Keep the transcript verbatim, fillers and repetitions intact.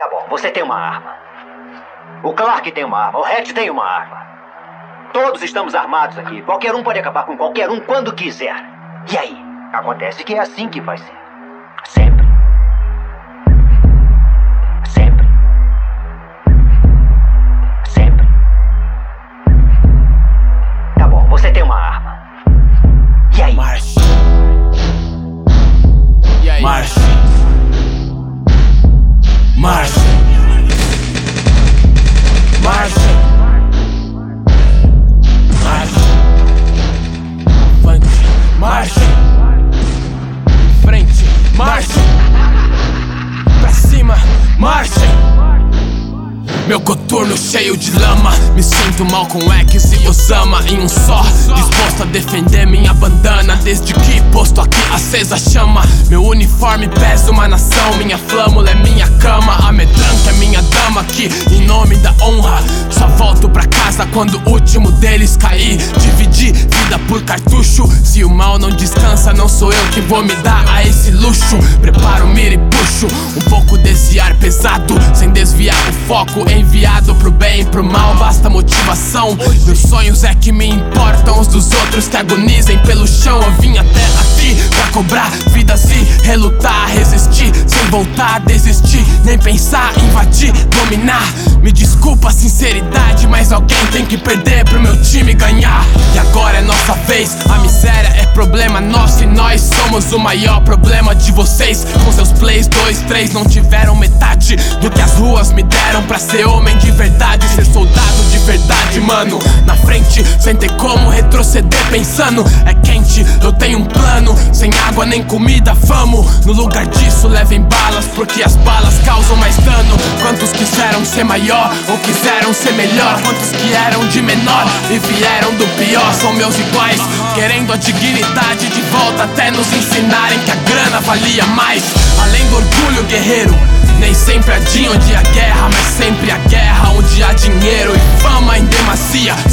Tá bom, você tem uma arma. O Clark tem uma arma, o Hatch tem uma arma. Todos estamos armados aqui. Qualquer um pode acabar com qualquer um quando quiser. E aí? Acontece que é assim que vai ser. Sempre. Sempre. Sempre. Tá bom, você tem uma arma. E aí? Marche. E aí? Marche. Marche. Marche. Marche. Avante. Marche. Em frente. Marche. Pra cima. Marche. Meu coturno cheio de lama. Me sinto mal com X e Osama em um só. Disposto a defender minha bandana. Desde que posto aqui acesa chama. Meu uniforme pesa uma nação. Minha flâmula é minha cama. A medranca é minha dama que, em nome da honra, só volto pra casa quando o último deles cair. Dividir vida por cartucho. Se o mal não descansa, não sou eu que vou me dar a esse luxo. Preparo, mira e puxo um pouco desse ar pesado, sem desviar o foco. Enviado pro bem e pro mal, basta motivação. Meus sonhos é que me importam, os dos outros que agonizem pelo chão. Eu vim até aqui pra cobrar vidas e relutar, resistir, sem voltar a desistir, nem pensar, invadir, dominar. Me desculpa a sinceridade, mas alguém tem que perder pro meu time ganhar. E agora é nossa vez, a miséria é problema nosso e nós somos o maior problema de vocês. Com seus plays, dois, três, não tiveram metade do que as ruas me deram pra ser homem de verdade, ser soldado de verdade, mano. Na frente, sem ter como retroceder pensando. É quente, eu tenho um plano, sem água nem comida, vamos. No lugar disso, levem balas, porque as balas causam mais dano. Quantos quiseram ser maior, ou quiseram ser melhor? Quantos que eram de menor e vieram do pior? São meus iguais, querendo a dignidade de volta, até nos ensinarem que a grana valia mais. Além do orgulho guerreiro, nem sempre há dia onde há guerra, mas sempre há guerra onde há dinheiro e fama em demasia.